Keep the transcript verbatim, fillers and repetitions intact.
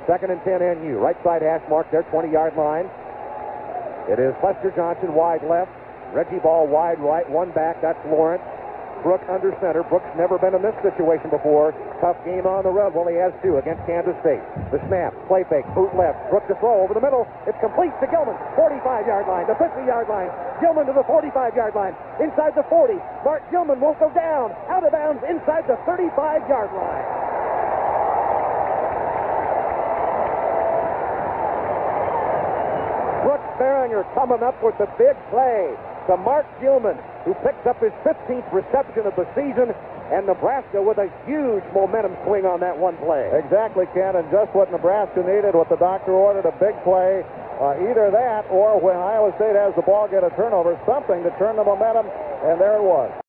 Second and ten N U. Right side hash mark there, twenty-yard line. It is Lester Johnson wide left. Reggie Ball wide right. One back, that's Lawrence. Brooks under center. Brooks never been in this situation before. Tough game on the road. Well, he has two against Kansas State. The snap, play fake, boot left. Brooks to throw over the middle. It's complete to Gilman. forty-five-yard line, the fifty-yard line. Gilman to the forty-five-yard line. Inside the forty. Mark Gilman won't go down. Out of bounds inside the thirty-five-yard line. Brooks Behringer coming up with the big play to Mark Gilman, who picks up his fifteenth reception of the season, and Nebraska with a huge momentum swing on that one play. Exactly, Ken, and just what Nebraska needed, what the doctor ordered, a big play. Uh, either that or when Iowa State has the ball, get a turnover, something to turn the momentum, and there it was.